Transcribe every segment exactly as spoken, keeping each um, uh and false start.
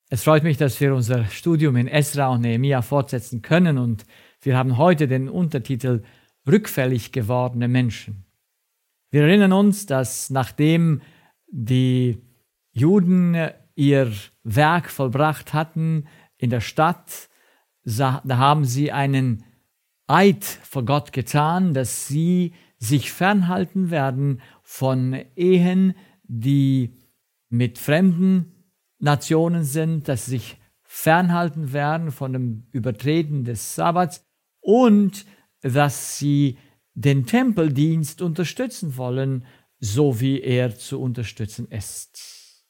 Es freut mich, dass wir unser Studium in Esra und Nehemia fortsetzen können und wir haben heute den Untertitel Rückfällig gewordene Menschen. Wir erinnern uns, dass nachdem die Juden ihr Werk vollbracht hatten in der Stadt, da haben sie einen Eid vor Gott getan, dass sie sich fernhalten werden von Ehen, die mit fremden Nationen sind, dass sie sich fernhalten werden von dem Übertreten des Sabbats und dass sie den Tempeldienst unterstützen wollen, so wie er zu unterstützen ist.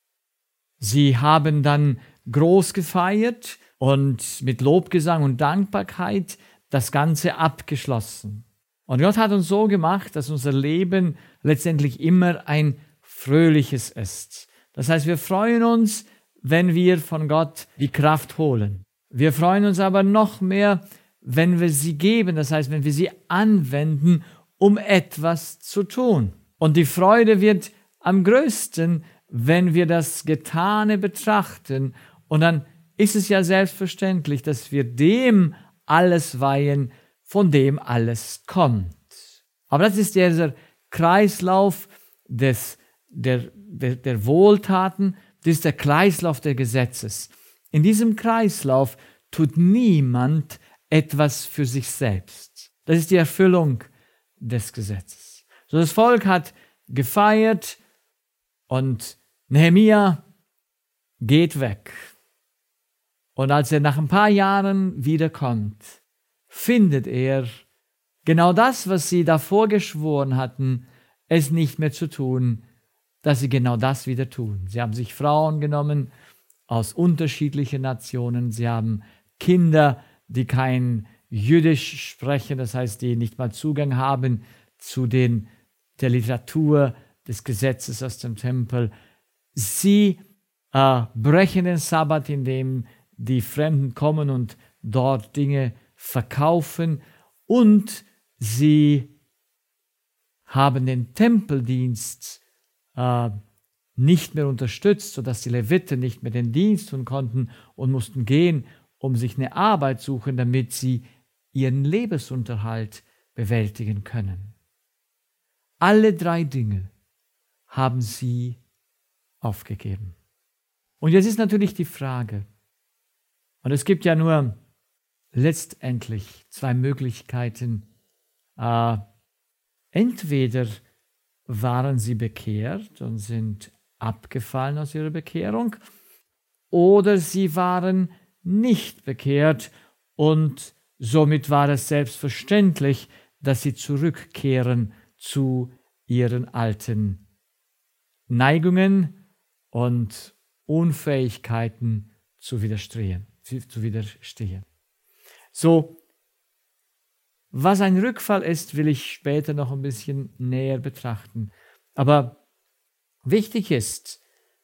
Sie haben dann groß gefeiert und mit Lobgesang und Dankbarkeit das Ganze abgeschlossen. Und Gott hat uns so gemacht, dass unser Leben letztendlich immer ein fröhliches ist. Das heißt, wir freuen uns, wenn wir von Gott die Kraft holen. Wir freuen uns aber noch mehr, wenn wir sie geben, das heißt, wenn wir sie anwenden, um etwas zu tun. Und die Freude wird am größten, wenn wir das Getane betrachten. Und dann ist es ja selbstverständlich, dass wir dem alles weihen, von dem alles kommt. Aber das ist dieser Kreislauf des, der, der, der Wohltaten, das ist der Kreislauf des Gesetzes. In diesem Kreislauf tut niemand etwas für sich selbst. Das ist die Erfüllung des Gesetzes. So, das Volk hat gefeiert und Nehemia geht weg. Und als er nach ein paar Jahren wiederkommt, findet er genau das, was sie davor geschworen hatten, es nicht mehr zu tun, dass sie genau das wieder tun. Sie haben sich Frauen genommen aus unterschiedlichen Nationen. Sie haben Kinder, die kein Jüdisch sprechen, das heißt, die nicht mal Zugang haben zu den, der Literatur des Gesetzes aus dem Tempel. Sie äh, brechen den Sabbat, indem die Fremden kommen und dort Dinge verkaufen, und sie haben den Tempeldienst äh, nicht mehr unterstützt, sodass die Leviten nicht mehr den Dienst tun konnten und mussten gehen, um sich eine Arbeit suchen, damit sie ihren Lebensunterhalt bewältigen können. Alle drei Dinge haben sie aufgegeben. Und jetzt ist natürlich die Frage, und es gibt ja nur letztendlich zwei Möglichkeiten. Äh, entweder waren sie bekehrt und sind abgefallen aus ihrer Bekehrung, oder sie waren nicht bekehrt und somit war es selbstverständlich, dass sie zurückkehren zu ihren alten Neigungen und Unfähigkeiten zu widerstehen. Zu widerstehen. So, was ein Rückfall ist, will ich später noch ein bisschen näher betrachten. Aber wichtig ist,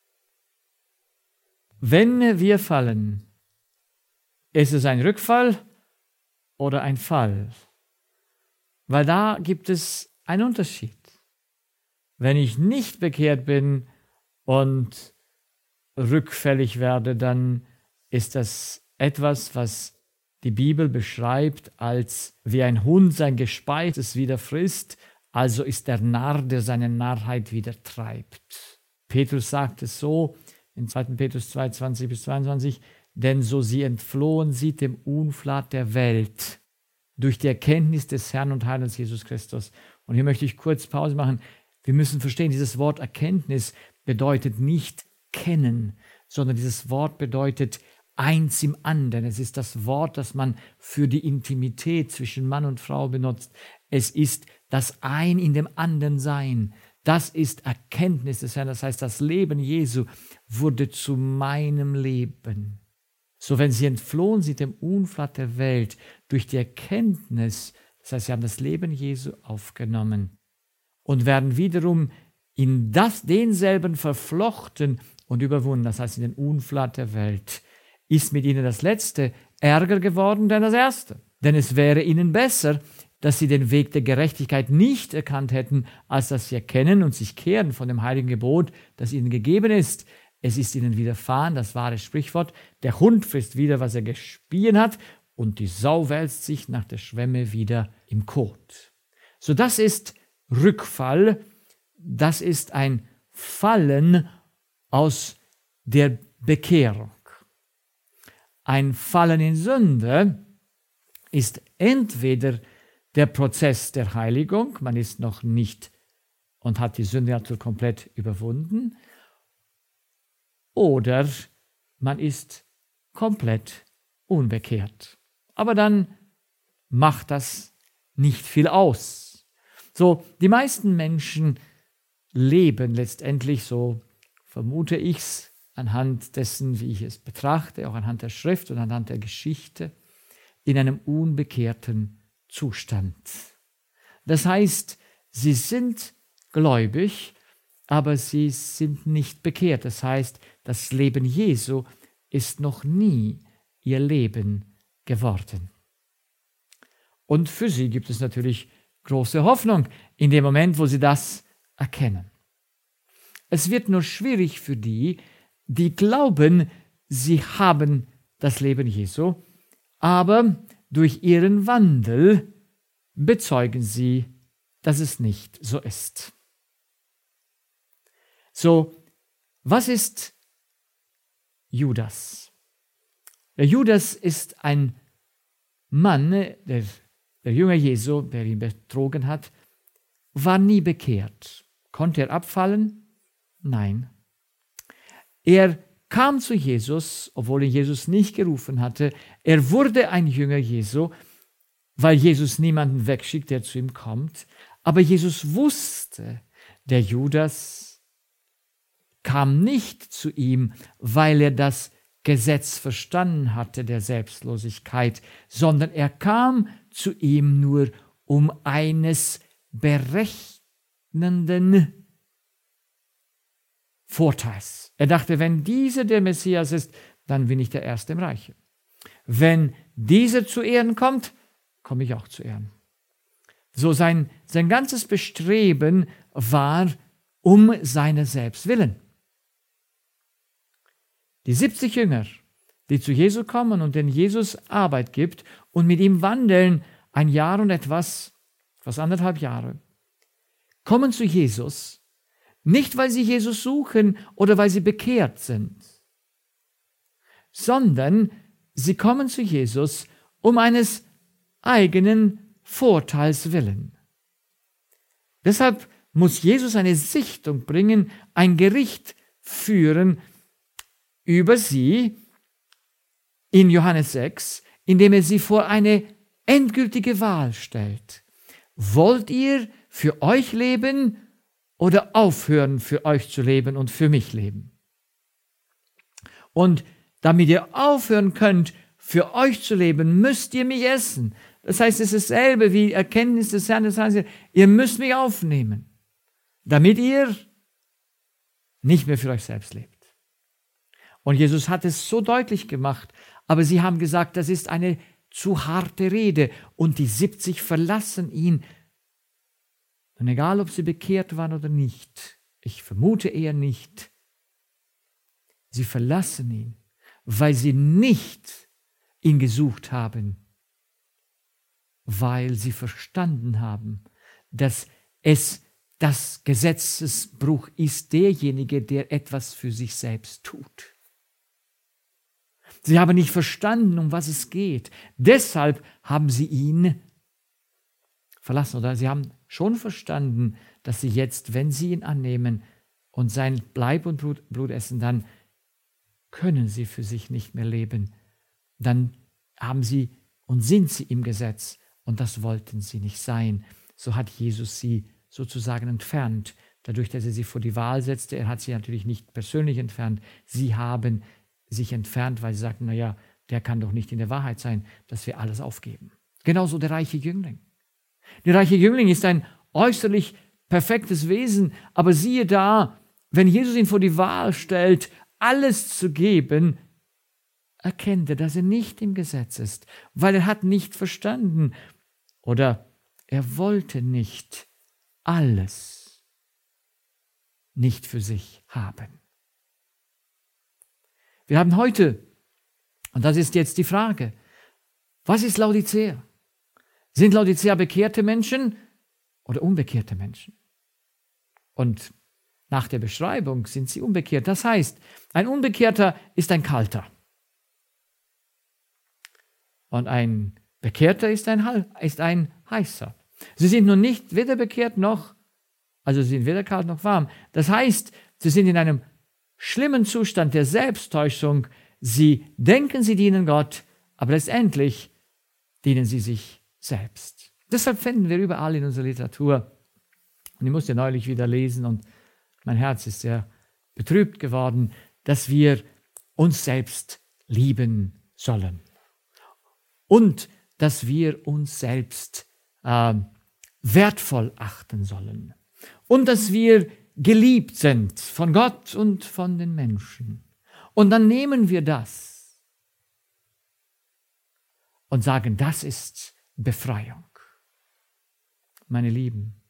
wenn wir fallen, ist es ein Rückfall oder ein Fall? Weil da gibt es einen Unterschied. Wenn ich nicht bekehrt bin und rückfällig werde, dann ist das etwas, was die Bibel beschreibt als wie ein Hund sein Gespeistes wieder frisst, also ist der Narr, der seine Narrheit wieder treibt. Petrus sagt es so in zweiter Petrus zwei, zwanzig bis zweiundzwanzig, denn so sie entflohen sind dem Unflat der Welt durch die Erkenntnis des Herrn und Heilands Jesus Christus. Und hier möchte ich kurz Pause machen. Wir müssen verstehen, dieses Wort Erkenntnis bedeutet nicht kennen, sondern dieses Wort bedeutet eins im anderen. Es ist das Wort, das man für die Intimität zwischen Mann und Frau benutzt. Es ist das Ein in dem anderen Sein. Das ist Erkenntnis des Herrn. Das heißt, das Leben Jesu wurde zu meinem Leben. So, wenn sie entflohen sind dem Unflat der Welt durch die Erkenntnis, das heißt, sie haben das Leben Jesu aufgenommen und werden wiederum in das, denselben verflochten und überwunden, das heißt, in den Unflat der Welt, ist mit ihnen das Letzte ärger geworden denn das Erste. Denn es wäre ihnen besser, dass sie den Weg der Gerechtigkeit nicht erkannt hätten, als dass sie erkennen und sich kehren von dem heiligen Gebot, das ihnen gegeben ist. es ist ihnen widerfahren, das wahre Sprichwort, der Hund frisst wieder, was er gespien hat, und die Sau wälzt sich nach der Schwemme wieder im Kot. So, das ist Rückfall, das ist ein Fallen aus der Bekehrung. Ein Fallen in Sünde ist entweder der Prozess der Heiligung, man ist noch nicht und hat die Sünde natürlich komplett überwunden, oder man ist komplett unbekehrt. Aber dann macht das nicht viel aus. So, die meisten Menschen leben letztendlich, so vermute ich es, anhand dessen, wie ich es betrachte, auch anhand der Schrift und anhand der Geschichte, in einem unbekehrten Zustand. Das heißt, sie sind gläubig, aber sie sind nicht bekehrt. Das heißt, das Leben Jesu ist noch nie ihr Leben geworden. Und für sie gibt es natürlich große Hoffnung in dem Moment, wo sie das erkennen. Es wird nur schwierig für die, die glauben, sie haben das Leben Jesu, aber durch ihren Wandel bezeugen sie, dass es nicht so ist. So, was ist Judas? Der Judas ist ein Mann, der, der Jünger Jesu, der ihn betrogen hat, war nie bekehrt. Konnte er abfallen? Nein. Er kam zu Jesus, obwohl ihn Jesus nicht gerufen hatte. Er wurde ein Jünger Jesu, weil Jesus niemanden wegschickt, der zu ihm kommt. Aber Jesus wusste, der Judas kam nicht zu ihm, weil er das Gesetz verstanden hatte, der Selbstlosigkeit, sondern er kam zu ihm nur um eines berechnenden Vorteils. Er dachte, wenn dieser der Messias ist, dann bin ich der Erste im Reich. Wenn dieser zu Ehren kommt, komme ich auch zu Ehren. So sein, sein ganzes Bestreben war um seine selbst willen. Die siebzig Jünger, die zu Jesus kommen und denen Jesus Arbeit gibt und mit ihm wandeln, ein Jahr und etwas, fast anderthalb Jahre, kommen zu Jesus, nicht weil sie Jesus suchen oder weil sie bekehrt sind, sondern sie kommen zu Jesus um eines eigenen Vorteils willen. Deshalb muss Jesus eine Sichtung bringen, ein Gericht führen über sie in Johannes sechs, indem er sie vor eine endgültige Wahl stellt. Wollt ihr für euch leben oder aufhören, für euch zu leben und für mich leben? Und damit ihr aufhören könnt, für euch zu leben, müsst ihr mich essen. Das heißt, es ist dasselbe wie Erkenntnis des Herrn. Das heißt, ihr müsst mich aufnehmen, damit ihr nicht mehr für euch selbst lebt. Und Jesus hat es so deutlich gemacht, aber sie haben gesagt, das ist eine zu harte Rede. Und die siebzig verlassen ihn. Und egal, ob sie bekehrt waren oder nicht, ich vermute eher nicht, sie verlassen ihn, weil sie nicht ihn gesucht haben, weil sie verstanden haben, dass es das Gesetzesbruch ist, derjenige, der etwas für sich selbst tut. Sie haben nicht verstanden, um was es geht. Deshalb haben sie ihn verlassen. Oder sie haben schon verstanden, dass sie jetzt, wenn sie ihn annehmen und sein Leib und Blut, Blut essen, dann können sie für sich nicht mehr leben. Dann haben sie und sind sie im Gesetz. Und das wollten sie nicht sein. So hat Jesus sie sozusagen entfernt. Dadurch, dass er sie vor die Wahl setzte, er hat sie natürlich nicht persönlich entfernt. Sie haben sich entfernt, weil sie sagten, naja, der kann doch nicht in der Wahrheit sein, dass wir alles aufgeben. Genauso der reiche Jüngling. Der reiche Jüngling ist ein äußerlich perfektes Wesen, aber siehe da, wenn Jesus ihn vor die Wahl stellt, alles zu geben, erkennt er, dass er nicht im Gesetz ist, weil er hat nicht verstanden oder er wollte nicht alles nicht für sich haben. Wir haben heute, und das ist jetzt die Frage, was ist Laodicea? Sind Laodicea bekehrte Menschen oder unbekehrte Menschen? Und nach der Beschreibung sind sie unbekehrt. Das heißt, ein Unbekehrter ist ein Kalter. Und ein Bekehrter ist ein, ist ein Heißer. Sie sind nun nicht weder bekehrt noch, also sie sind weder kalt noch warm. Das heißt, sie sind in einem schlimmen Zustand der Selbsttäuschung. Sie denken, sie dienen Gott, aber letztendlich dienen sie sich selbst. Deshalb finden wir überall in unserer Literatur, und ich musste neulich wieder lesen und mein Herz ist sehr betrübt geworden, dass wir uns selbst lieben sollen. Und dass wir uns selbst äh, wertvoll achten sollen. Und dass wir geliebt sind von Gott und von den Menschen. Und dann nehmen wir das und sagen, das ist Befreiung. Meine Lieben,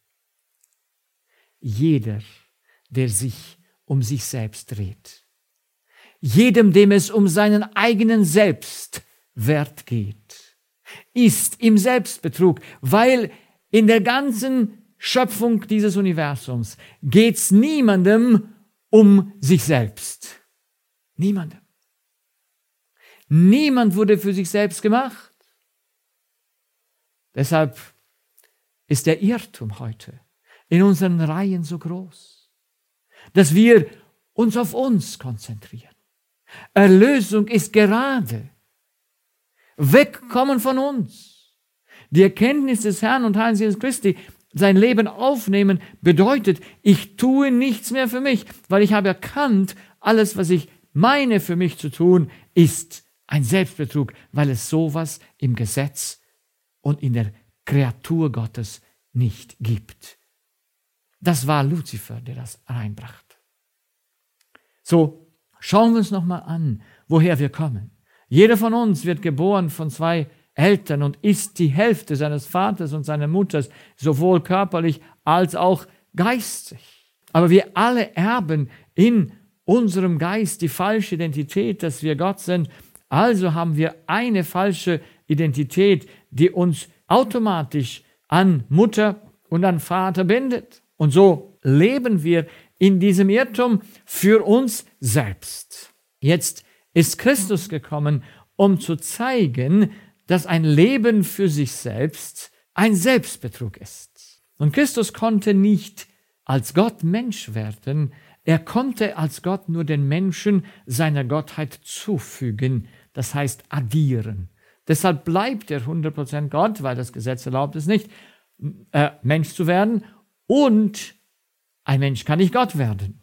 jeder, der sich um sich selbst dreht, jedem, dem es um seinen eigenen Selbstwert geht, ist im Selbstbetrug, weil in der ganzen Schöpfung dieses Universums geht es niemandem um sich selbst. Niemandem. Niemand wurde für sich selbst gemacht. Deshalb ist der Irrtum heute in unseren Reihen so groß, dass wir uns auf uns konzentrieren. Erlösung ist gerade wegkommen von uns. Die Erkenntnis des Herrn und Heiland Jesus Christi, sein Leben aufnehmen, bedeutet, ich tue nichts mehr für mich, weil ich habe erkannt, alles, was ich meine für mich zu tun, ist ein Selbstbetrug, weil es sowas im Gesetz und in der Kreatur Gottes nicht gibt. Das war Luzifer, der das reinbrachte. So, schauen wir uns nochmal an, woher wir kommen. Jeder von uns wird geboren von zwei Eltern und ist die Hälfte seines Vaters und seiner Mutters, sowohl körperlich als auch geistig. Aber wir alle erben in unserem Geist die falsche Identität, dass wir Gott sind. Also haben wir eine falsche Identität, die uns automatisch an Mutter und an Vater bindet. Und so leben wir in diesem Irrtum für uns selbst. Jetzt ist Christus gekommen, um zu zeigen, dass ein Leben für sich selbst ein Selbstbetrug ist. Und Christus konnte nicht als Gott Mensch werden, er konnte als Gott nur den Menschen seiner Gottheit zufügen, das heißt addieren. Deshalb bleibt er hundert Prozent Gott, weil das Gesetz erlaubt es nicht, äh, Mensch zu werden, und ein Mensch kann nicht Gott werden.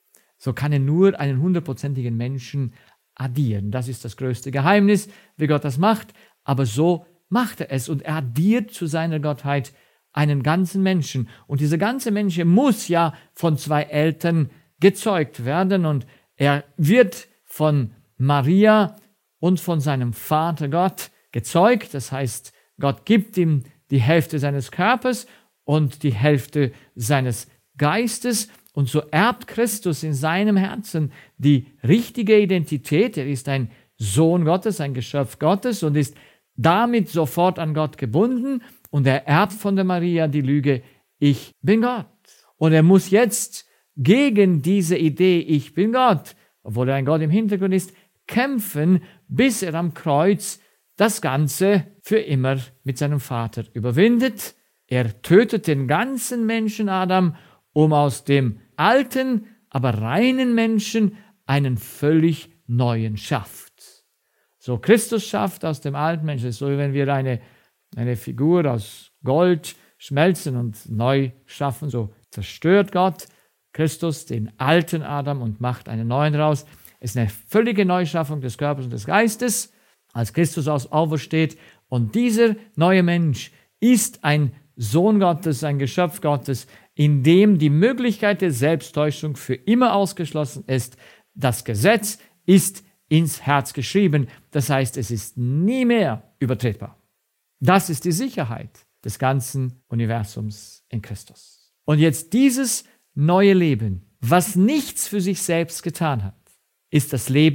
So kann er nur einen hundertprozentigen Menschen addieren. Das ist das größte Geheimnis, wie Gott das macht, aber so macht er es und er addiert zu seiner Gottheit einen ganzen Menschen. Und dieser ganze Mensch muss ja von zwei Eltern gezeugt werden und er wird von Maria und von seinem Vater Gott gezeugt. Das heißt, Gott gibt ihm die Hälfte seines Körpers und die Hälfte seines Geistes. Und so erbt Christus in seinem Herzen die richtige Identität. Er ist ein Sohn Gottes, ein Geschöpf Gottes und ist damit sofort an Gott gebunden. Und er erbt von der Maria die Lüge, ich bin Gott. Und er muss jetzt gegen diese Idee, ich bin Gott, obwohl er ein Gott im Hintergrund ist, kämpfen, bis er am Kreuz das Ganze für immer mit seinem Vater überwindet. Er tötet den ganzen Menschen Adam, um aus dem alten, aber reinen Menschen einen völlig neuen schafft. So Christus schafft aus dem alten Menschen, es ist so, wie wenn wir eine, eine Figur aus Gold schmelzen und neu schaffen, so zerstört Gott Christus den alten Adam und macht einen neuen raus. Es ist eine völlige Neuschaffung des Körpers und des Geistes, als Christus aufersteht. Und dieser neue Mensch ist ein Sohn Gottes, ein Geschöpf Gottes, in dem die Möglichkeit der Selbsttäuschung für immer ausgeschlossen ist. Das Gesetz ist ins Herz geschrieben. Das heißt, es ist nie mehr übertretbar. Das ist die Sicherheit des ganzen Universums in Christus. Und jetzt dieses neue Leben, was nichts für sich selbst getan hat, ist das Leben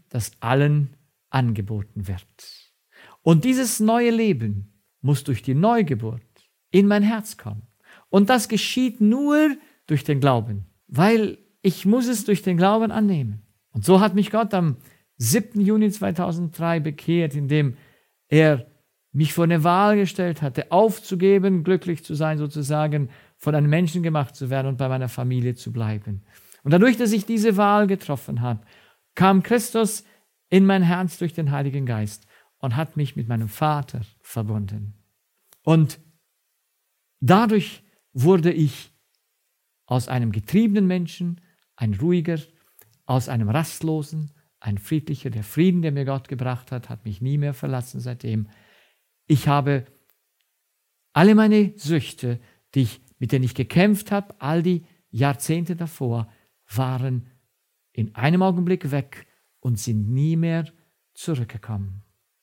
das allen angeboten wird. Und dieses neue Leben muss durch die Neugeburt in mein Herz kommen. Und das geschieht nur durch den Glauben, weil ich muss es durch den Glauben annehmen. Und so hat mich Gott am siebten Juni zweitausenddrei bekehrt, indem er mich vor eine Wahl gestellt hatte, aufzugeben, glücklich zu sein sozusagen, von einem Menschen gemacht zu werden und bei meiner Familie zu bleiben. Und dadurch, dass ich diese Wahl getroffen habe, kam Christus in mein Herz durch den Heiligen Geist und hat mich mit meinem Vater verbunden. Und dadurch wurde ich aus einem getriebenen Menschen ein ruhiger, aus einem rastlosen, ein friedlicher. Der Frieden, der mir Gott gebracht hat, hat mich nie mehr verlassen seitdem. Ich habe alle meine Süchte, die ich, mit denen ich gekämpft habe, all die Jahrzehnte davor, waren in einem Augenblick weg und sind nie mehr zurückgekommen.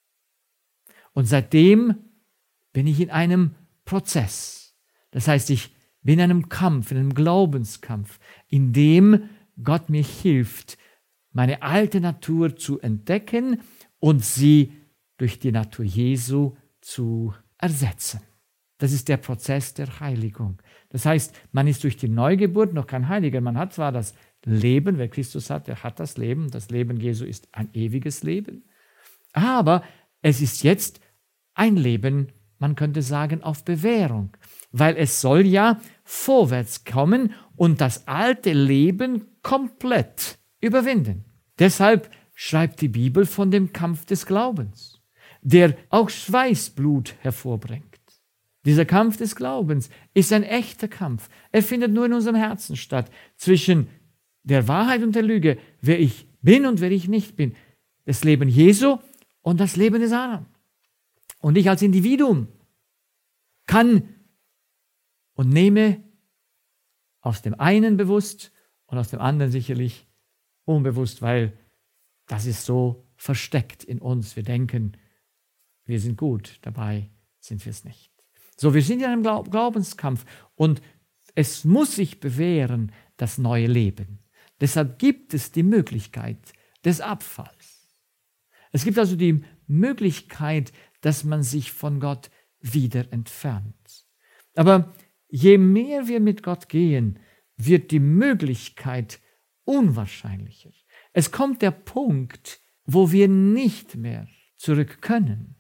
Und seitdem bin ich in einem Prozess. Das heißt, ich bin in einem Kampf, in einem Glaubenskampf, in dem Gott mir hilft, meine alte Natur zu entdecken und sie durch die Natur Jesu zu ersetzen. Das ist der Prozess der Heiligung. Das heißt, man ist durch die Neugeburt noch kein Heiliger. Man hat zwar das Leben, wer Christus hat, der hat das Leben. Das Leben Jesu ist ein ewiges Leben. Aber es ist jetzt ein Leben, man könnte sagen, auf Bewährung. Weil es soll ja vorwärts kommen und das alte Leben komplett überwinden. Deshalb schreibt die Bibel von dem Kampf des Glaubens, der auch Schweißblut hervorbringt. Dieser Kampf des Glaubens ist ein echter Kampf. Er findet nur in unserem Herzen statt, zwischen der Wahrheit und der Lüge, wer ich bin und wer ich nicht bin. Das Leben Jesu und das Leben des anderen. Und ich als Individuum kann und nehme aus dem einen bewusst und aus dem anderen sicherlich unbewusst, weil das ist so versteckt in uns. Wir denken, wir sind gut, dabei sind wir es nicht. So, wir sind in einem Glaubenskampf und es muss sich bewähren, das neue Leben. Deshalb gibt es die Möglichkeit des Abfalls. Es gibt also die Möglichkeit, dass man sich von Gott wieder entfernt. Aber je mehr wir mit Gott gehen, wird die Möglichkeit unwahrscheinlicher. Es kommt der Punkt, wo wir nicht mehr zurück können,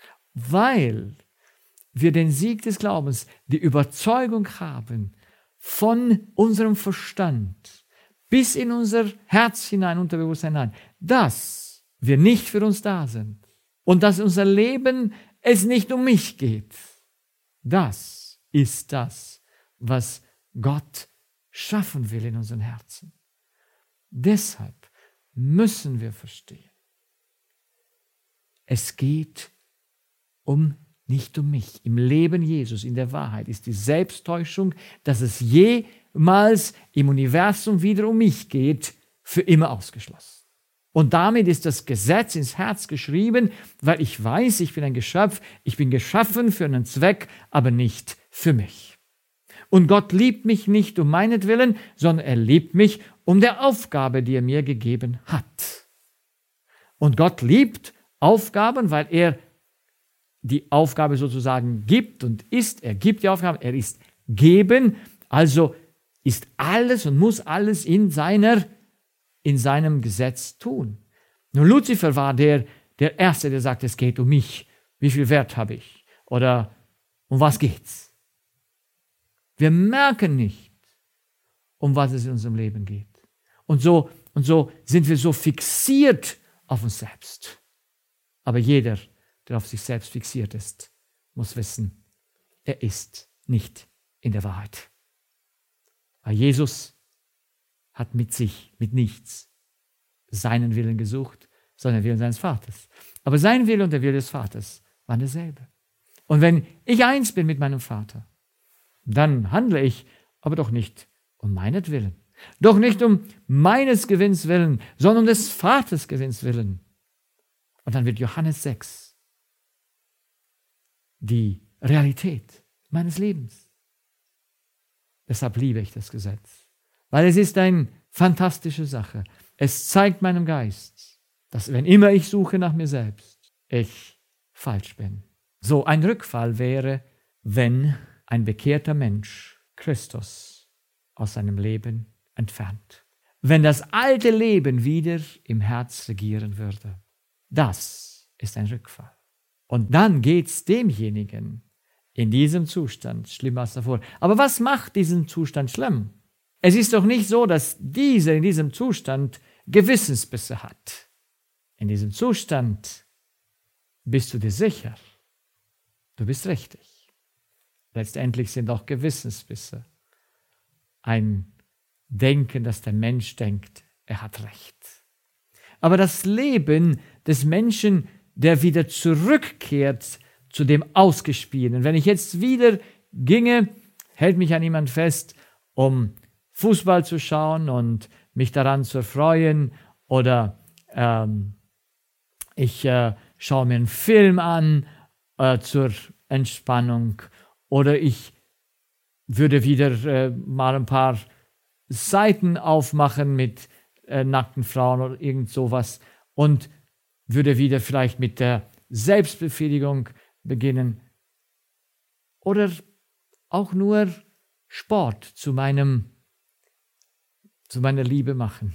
weil wir den Sieg des Glaubens, die Überzeugung haben, von unserem Verstand bis in unser Herz hinein, Unterbewusstsein hinein, dass wir nicht für uns da sind und dass unser Leben es nicht um mich geht. Das ist das, was Gott schaffen will in unseren Herzen. Deshalb müssen wir verstehen, es geht um nicht um mich. Im Leben Jesus, in der Wahrheit, ist die Selbsttäuschung, dass es jemals im Universum wieder um mich geht, für immer ausgeschlossen. Und damit ist das Gesetz ins Herz geschrieben, weil ich weiß, ich bin ein Geschöpf, ich bin geschaffen für einen Zweck, aber nicht für mich. Und Gott liebt mich nicht um meinetwillen, sondern er liebt mich um der Aufgabe, die er mir gegeben hat. Und Gott liebt Aufgaben, weil er die Aufgabe sozusagen gibt und ist. Er gibt die Aufgabe, er ist geben, also ist alles und muss alles in seiner, in seinem Gesetz tun. Nun, Luzifer war der, der Erste, der sagt, es geht um mich. Wie viel Wert habe ich? Oder um was geht's? Wir merken nicht, um was es in unserem Leben geht. Und so, und so sind wir so fixiert auf uns selbst. Aber jeder, der auf sich selbst fixiert ist, muss wissen, er ist nicht in der Wahrheit. Weil Jesus hat mit sich, mit nichts, seinen Willen gesucht, sondern den Willen seines Vaters. Aber sein Wille und der Wille des Vaters waren derselbe. Und wenn ich eins bin mit meinem Vater, dann handle ich aber doch nicht um meinetwillen, doch nicht um meines Gewinns willen, sondern um des Vaters Gewinns willen. Und dann wird Johannes sechs die Realität meines Lebens. Deshalb liebe ich das Gesetz, weil es ist eine fantastische Sache. Es zeigt meinem Geist, dass wenn immer ich suche nach mir selbst, ich falsch bin. So ein Rückfall wäre, wenn ein bekehrter Mensch Christus aus seinem Leben entfernt. Wenn das alte Leben wieder im Herz regieren würde. Das ist ein Rückfall. Und dann geht es demjenigen in diesem Zustand schlimmer als davor. Aber was macht diesen Zustand schlimm? Es ist doch nicht so, dass dieser in diesem Zustand Gewissensbisse hat. In diesem Zustand bist du dir sicher, du bist richtig. Letztendlich sind auch Gewissensbisse ein Denken, dass der Mensch denkt, er hat Recht. Aber das Leben des Menschen, der wieder zurückkehrt zu dem Ausgespielten. Wenn ich jetzt wieder ginge, hält mich an jemand fest, um Fußball zu schauen und mich daran zu erfreuen, oder ähm, ich äh, schaue mir einen Film an äh, zur Entspannung, oder ich würde wieder äh, mal ein paar Seiten aufmachen mit äh, nackten Frauen oder irgend sowas und würde wieder vielleicht mit der Selbstbefriedigung beginnen oder auch nur Sport zu meinem zu meiner Liebe machen.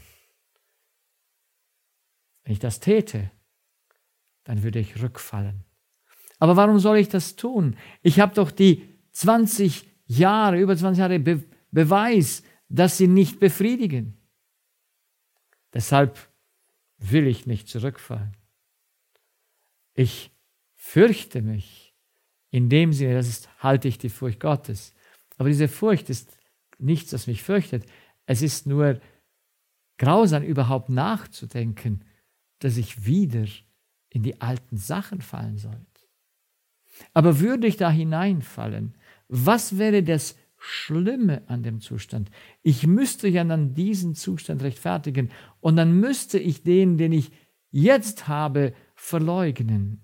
Wenn ich das täte, dann würde ich rückfallen. Aber warum soll ich das tun? Ich habe doch die zwanzig Jahre, über zwanzig Jahre Be- Beweis, dass sie nicht befriedigen. Deshalb will ich nicht zurückfallen. Ich fürchte mich. In dem Sinne, das ist, halte ich die Furcht Gottes. Aber diese Furcht ist nichts, das mich fürchtet. Es ist nur grausam, überhaupt nachzudenken, dass ich wieder in die alten Sachen fallen sollte. Aber würde ich da hineinfallen, was wäre das Schlimme an dem Zustand? Ich müsste ja dann diesen Zustand rechtfertigen und dann müsste ich den, den ich jetzt habe, verleugnen.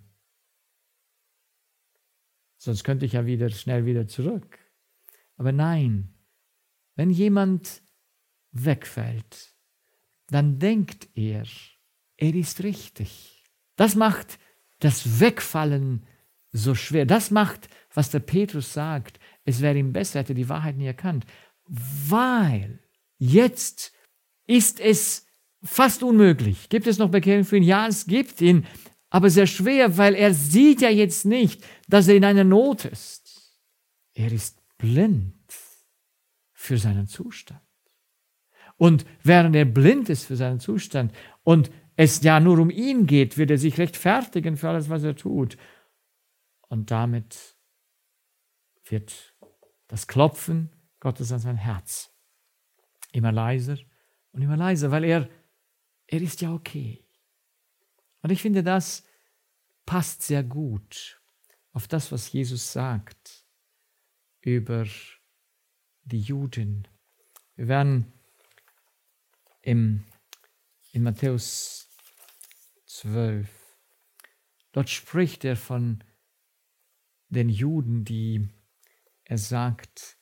Sonst könnte ich ja wieder schnell wieder zurück. Aber nein, wenn jemand wegfällt, dann denkt er, er ist richtig. Das macht das Wegfallen so schwer. Das macht, was der Petrus sagt, es wäre ihm besser, hätte die Wahrheit nie erkannt. Weil jetzt ist es fast unmöglich. Gibt es noch Bekehrung für ihn? Ja, es gibt ihn, aber sehr schwer, weil er sieht ja jetzt nicht, dass er in einer Not ist. Er ist blind für seinen Zustand. Und während er blind ist für seinen Zustand und es ja nur um ihn geht, wird er sich rechtfertigen für alles, was er tut. Und damit wird das Klopfen Gottes an sein Herz immer leiser und immer leiser, weil er, er ist ja okay. Und ich finde, das passt sehr gut auf das, was Jesus sagt über die Juden. Wir werden im, in Matthäus zwölf, dort spricht er von den Juden, die er sagt,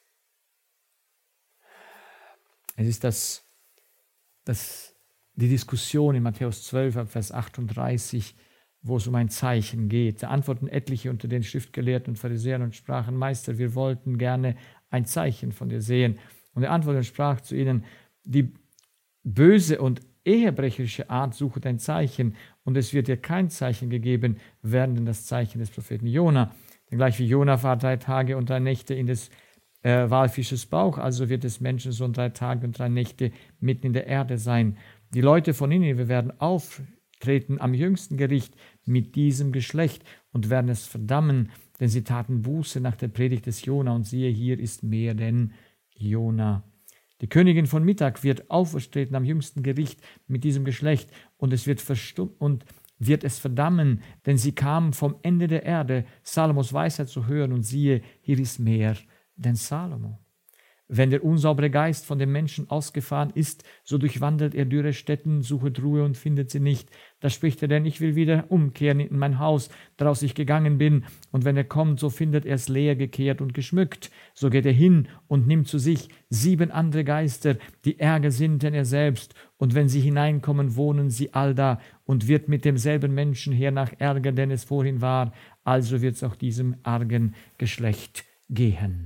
es ist das, das, die Diskussion in Matthäus zwölf, Vers achtunddreißig, wo es um ein Zeichen geht. Da antworten etliche unter den Schriftgelehrten und Pharisäern und sprachen, Meister, wir wollten gerne ein Zeichen von dir sehen. Und er antwortete und sprach zu ihnen, die böse und ehebrecherische Art sucht ein Zeichen, und es wird dir kein Zeichen gegeben werden, denn das Zeichen des Propheten Jona. Denn gleich wie Jona war drei Tage und drei Nächte in des äh, Walfisches Bauch, also wird des Menschensohn drei Tage und drei Nächte mitten in der Erde sein. Die Leute von Ninive werden auftreten am jüngsten Gericht mit diesem Geschlecht und werden es verdammen, denn sie taten Buße nach der Predigt des Jona, und siehe, hier ist mehr denn Jona. Die Königin von Mittag wird aufertreten am jüngsten Gericht mit diesem Geschlecht, und es wird verstummen und wird es verdammen, denn sie kamen vom Ende der Erde, Salomos Weisheit zu hören, und siehe, hier ist mehr denn Salomo. Wenn der unsaubere Geist von dem Menschen ausgefahren ist, so durchwandelt er dürre Stätten, sucht Ruhe und findet sie nicht. Da spricht er denn, ich will wieder umkehren in mein Haus, daraus ich gegangen bin. Und wenn er kommt, so findet er es leer gekehrt und geschmückt. So geht er hin und nimmt zu sich sieben andere Geister, die ärger sind denn er selbst. Und wenn sie hineinkommen, wohnen sie allda. und wird mit demselben Menschen hernach ärgern, den es vorhin war, also wird es auch diesem argen Geschlecht gehen.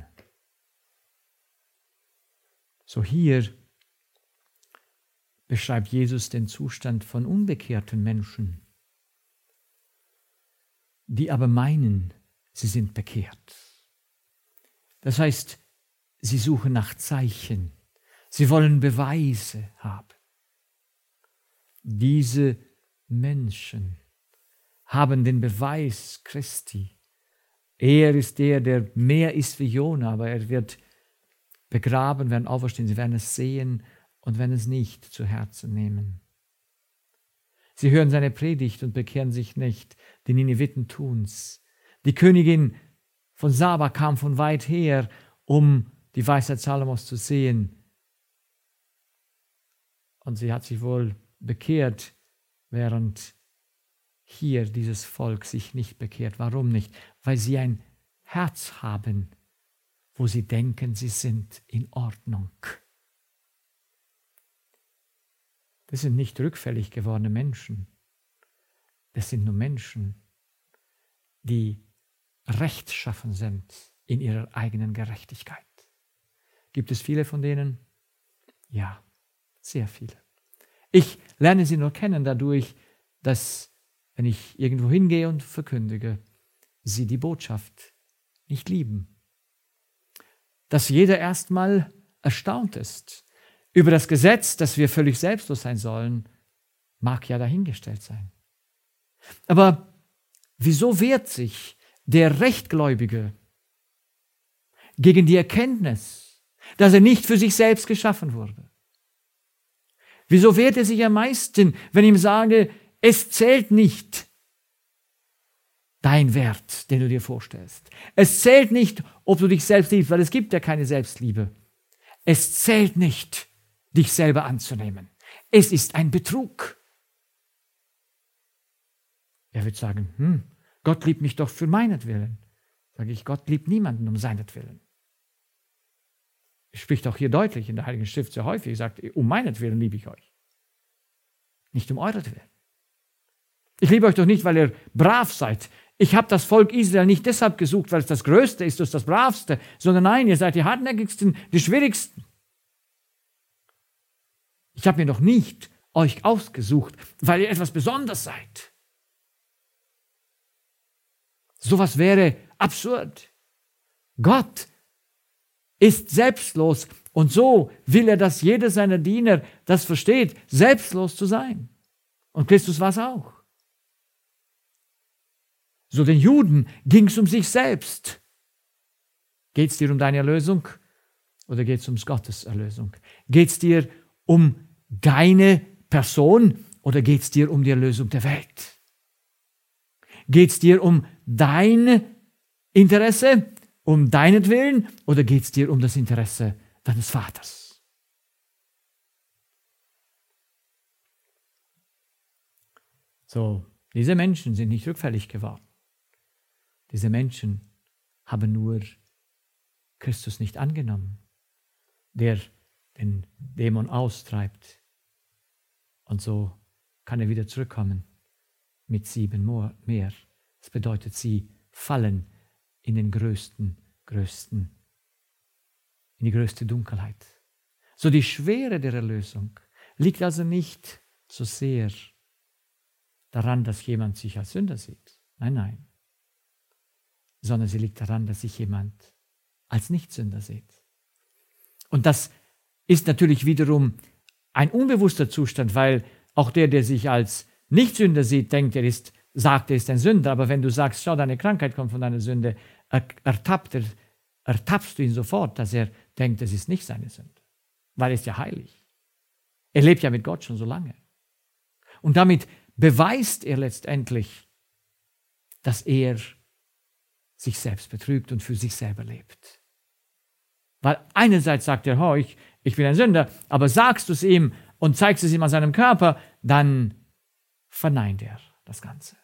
So hier beschreibt Jesus den Zustand von unbekehrten Menschen, die aber meinen, sie sind bekehrt. Das heißt, sie suchen nach Zeichen, sie wollen Beweise haben. Diese Menschen haben den Beweis Christi. Er ist der, der mehr ist wie Jona, aber er wird begraben, werden auferstehen, sie werden es sehen und werden es nicht zu Herzen nehmen. Sie hören seine Predigt und bekehren sich nicht, die Nineviten tun's. Die Königin von Saba kam von weit her, um die Weisheit Salomos zu sehen. Und sie hat sich wohl bekehrt, während hier dieses Volk sich nicht bekehrt. Warum nicht? Weil sie ein Herz haben, wo sie denken, sie sind in Ordnung. Das sind nicht rückfällig gewordene Menschen. Das sind nur Menschen, die rechtschaffen sind in ihrer eigenen Gerechtigkeit. Gibt es viele von denen? Ja, sehr viele. Ich lerne sie nur kennen dadurch, dass, wenn ich irgendwo hingehe und verkündige, sie die Botschaft nicht lieben. Dass jeder erstmal erstaunt ist über das Gesetz, dass wir völlig selbstlos sein sollen, mag ja dahingestellt sein. Aber wieso wehrt sich der Rechtgläubige gegen die Erkenntnis, dass er nicht für sich selbst geschaffen wurde? Wieso wehrt er sich am meisten, wenn ich ihm sage, es zählt nicht dein Wert, den du dir vorstellst. Es zählt nicht, ob du dich selbst liebst, weil es gibt ja keine Selbstliebe. Es zählt nicht, dich selber anzunehmen. Es ist ein Betrug. Er wird sagen, hm, Gott liebt mich doch für meinetwillen. Sage ich, Gott liebt niemanden um seinetwillen. Er spricht auch hier deutlich in der Heiligen Schrift sehr häufig, er sagt, um meinetwillen liebe ich euch. Nicht um euretwillen. Ich liebe euch doch nicht, weil ihr brav seid. Ich habe das Volk Israel nicht deshalb gesucht, weil es das Größte ist, das ist das Bravste, sondern nein, ihr seid die hartnäckigsten, die schwierigsten. Ich habe mir doch nicht euch ausgesucht, weil ihr etwas Besonderes seid. Sowas wäre absurd. Gott ist selbstlos und so will er, dass jeder seiner Diener das versteht, selbstlos zu sein. Und Christus war es auch. So den Juden ging es um sich selbst. Geht es dir um deine Erlösung oder geht es um Gottes Erlösung? Geht es dir um deine Person oder geht es dir um die Erlösung der Welt? Geht es dir um dein Interesse, um deinetwillen oder geht es dir um das Interesse deines Vaters? So, diese Menschen sind nicht rückfällig geworden. Diese Menschen haben nur Christus nicht angenommen, der den Dämon austreibt. Und so kann er wieder zurückkommen mit sieben mehr. Das bedeutet, sie fallen in den größten, größten, in die größte Dunkelheit. So die Schwere der Erlösung liegt also nicht so sehr daran, dass jemand sich als Sünder sieht. Nein, nein. Sondern sie liegt daran, dass sich jemand als Nichtsünder sieht. Und das ist natürlich wiederum ein unbewusster Zustand, weil auch der, der sich als Nichtsünder sieht, denkt, er ist, sagt, er ist ein Sünder. Aber wenn du sagst, schau, deine Krankheit kommt von deiner Sünde, ertappt, er, ertappst du ihn sofort, dass er denkt, es ist nicht seine Sünde. Weil er ist ja heilig. Er lebt ja mit Gott schon so lange. Und damit beweist er letztendlich, dass er sich selbst betrügt und für sich selber lebt. Weil einerseits sagt er, oh, ich, ich bin ein Sünder, aber sagst du es ihm und zeigst es ihm an seinem Körper, dann verneint er das Ganze.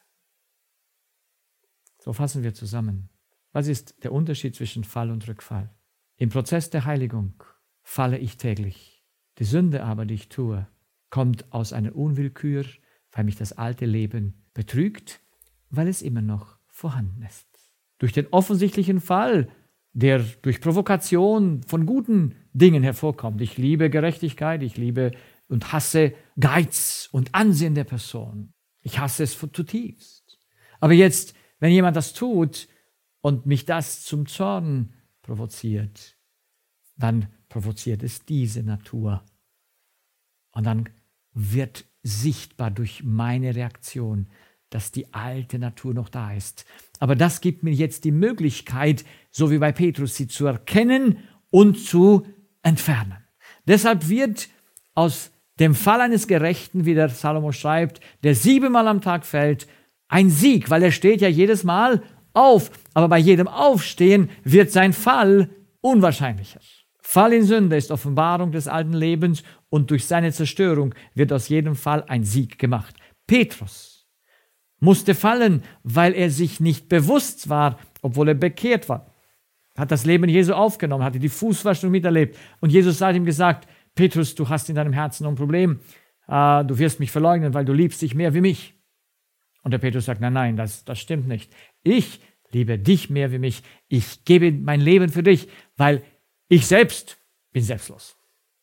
So fassen wir zusammen. Was ist der Unterschied zwischen Fall und Rückfall? Im Prozess der Heiligung falle ich täglich. Die Sünde aber, die ich tue, kommt aus einer Unwillkür, weil mich das alte Leben betrügt, weil es immer noch vorhanden ist. Durch den offensichtlichen Fall, der durch Provokation von guten Dingen hervorkommt. Ich liebe Gerechtigkeit, ich liebe und hasse Geiz und Ansehen der Person. Ich hasse es zutiefst. Aber jetzt, wenn jemand das tut und mich das zum Zorn provoziert, dann provoziert es diese Natur. Und dann wird sichtbar durch meine Reaktion, dass die alte Natur noch da ist. Aber das gibt mir jetzt die Möglichkeit, so wie bei Petrus, sie zu erkennen und zu entfernen. Deshalb wird aus dem Fall eines Gerechten, wie der Salomo schreibt, der siebenmal am Tag fällt, ein Sieg, weil er steht ja jedes Mal auf. Aber bei jedem Aufstehen wird sein Fall unwahrscheinlicher. Fall in Sünde ist Offenbarung des alten Lebens und durch seine Zerstörung wird aus jedem Fall ein Sieg gemacht. Petrus musste fallen, weil er sich nicht bewusst war, obwohl er bekehrt war. Hat das Leben Jesu aufgenommen, hatte die Fußwaschung miterlebt. Und Jesus hat ihm gesagt, Petrus, du hast in deinem Herzen noch ein Problem. Uh, du wirst mich verleugnen, weil du liebst dich mehr wie mich. Und der Petrus sagt, nein, nein, das, das stimmt nicht. Ich liebe dich mehr wie mich. Ich gebe mein Leben für dich, weil ich selbst bin selbstlos.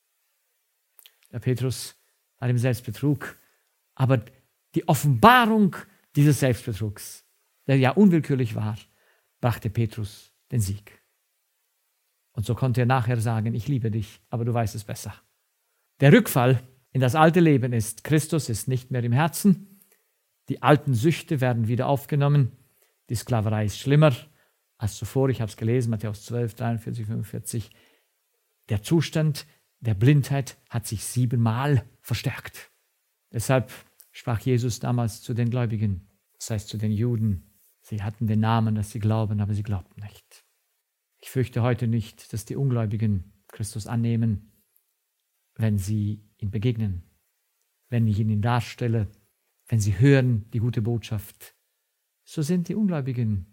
Der Petrus hat im Selbstbetrug, aber die Offenbarung dieses Selbstbetrugs, der ja unwillkürlich war, brachte Petrus den Sieg. Und so konnte er nachher sagen, ich liebe dich, aber du weißt es besser. Der Rückfall in das alte Leben ist, Christus ist nicht mehr im Herzen, die alten Süchte werden wieder aufgenommen, die Sklaverei ist schlimmer als zuvor, ich habe es gelesen, Matthäus zwölf, dreiundvierzig, fünfundvierzig. Der Zustand der Blindheit hat sich siebenmal verstärkt. Deshalb sprach Jesus damals zu den Gläubigen, das heißt zu den Juden. Sie hatten den Namen, dass sie glauben, aber sie glaubten nicht. Ich fürchte heute nicht, dass die Ungläubigen Christus annehmen, wenn sie ihn begegnen, wenn ich ihn darstelle, wenn sie hören die gute Botschaft. So sind die Ungläubigen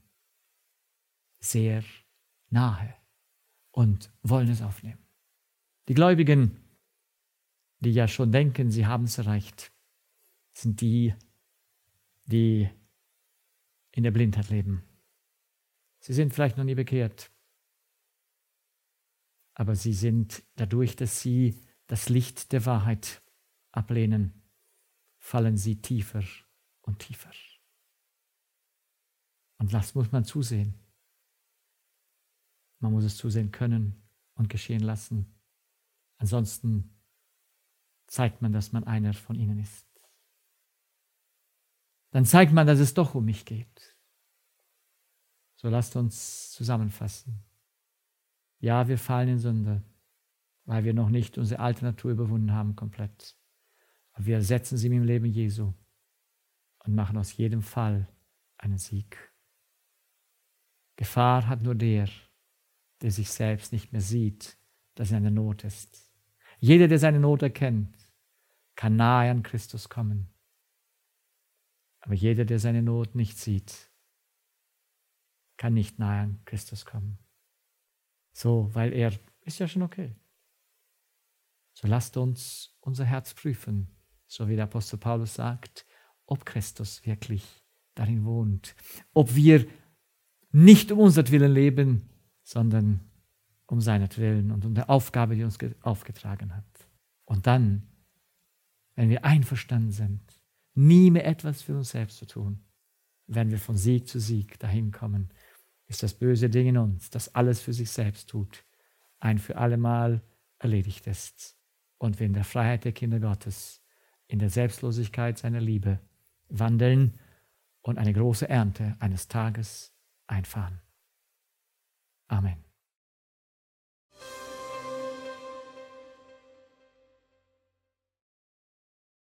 sehr nahe und wollen es aufnehmen. Die Gläubigen, die ja schon denken, sie haben es erreicht, sind die, die in der Blindheit leben. Sie sind vielleicht noch nie bekehrt, aber sie sind dadurch, dass sie das Licht der Wahrheit ablehnen, fallen sie tiefer und tiefer. Und das muss man zusehen. Man muss es zusehen können und geschehen lassen. Ansonsten zeigt man, dass man einer von ihnen ist. Dann zeigt man, dass es doch um mich geht. So lasst uns zusammenfassen. Ja, wir fallen in Sünde, weil wir noch nicht unsere alte Natur überwunden haben komplett. Aber wir ersetzen sie mit dem Leben Jesu und machen aus jedem Fall einen Sieg. Gefahr hat nur der, der sich selbst nicht mehr sieht, dass er in einer Not ist. Jeder, der seine Not erkennt, kann nahe an Christus kommen. Aber jeder, der seine Not nicht sieht, kann nicht nahe an Christus kommen. So, weil er ist ja schon okay. So lasst uns unser Herz prüfen, so wie der Apostel Paulus sagt, ob Christus wirklich darin wohnt, ob wir nicht um unsertwillen leben, sondern um seinetwillen und um die Aufgabe, die uns aufgetragen hat. Und dann, wenn wir einverstanden sind, nie mehr etwas für uns selbst zu tun, werden wir von Sieg zu Sieg dahin kommen, bis das böse Ding in uns, das alles für sich selbst tut, ein für allemal erledigt ist und wir in der Freiheit der Kinder Gottes, in der Selbstlosigkeit seiner Liebe wandeln und eine große Ernte eines Tages einfahren. Amen.